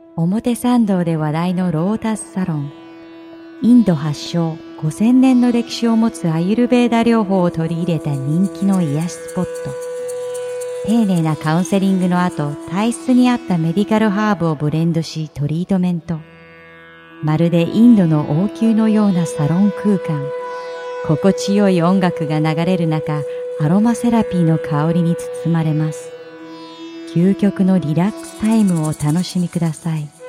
表参道で話題のロータスサロン。インド発祥5000年の歴史を持つアユルベーダ療法を取り入れた人気の癒しスポット。丁寧なカウンセリングの後、体質に合ったメディカルハーブをブレンドしトリートメント。まるでインドの王宮のようなサロン空間。心地よい音楽が流れる中、アロマセラピーの香りに包まれます。究極のリラックスタイムをお楽しみください。